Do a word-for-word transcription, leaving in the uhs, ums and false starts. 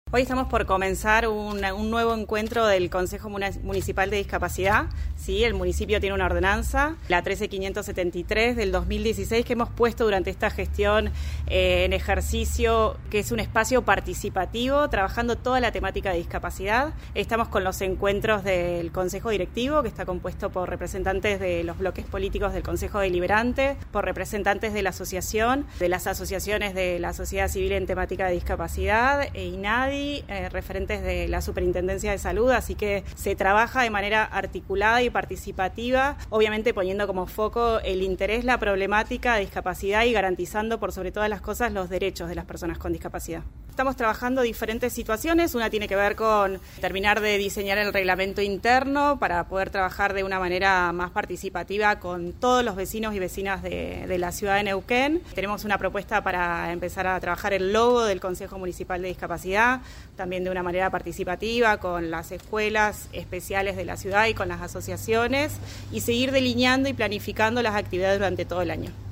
Hoy estamos por comenzar un, un nuevo encuentro del Consejo Municipal de Discapacidad. Sí, el municipio tiene una ordenanza, la trece mil quinientos setenta y tres del dos mil dieciséis, que hemos puesto durante esta gestión eh, en ejercicio, que es un espacio participativo, trabajando toda la temática de discapacidad. Estamos con los encuentros del Consejo Directivo, que está compuesto por representantes de los bloques políticos del Consejo Deliberante, por representantes de la asociación, de las asociaciones de la sociedad civil en temática de discapacidad, e INADI, Eh, referentes de la Superintendencia de Salud, así que se trabaja de manera articulada y participativa, obviamente poniendo como foco el interés, la problemática de discapacidad y garantizando por sobre todas las cosas los derechos de las personas con discapacidad. Estamos trabajando diferentes situaciones, una tiene que ver con terminar de diseñar el reglamento interno para poder trabajar de una manera más participativa con todos los vecinos y vecinas de, de la ciudad de Neuquén. Tenemos una propuesta para empezar a trabajar el logo del Consejo Municipal de Discapacidad, también de una manera participativa con las escuelas especiales de la ciudad y con las asociaciones, y seguir delineando y planificando las actividades durante todo el año.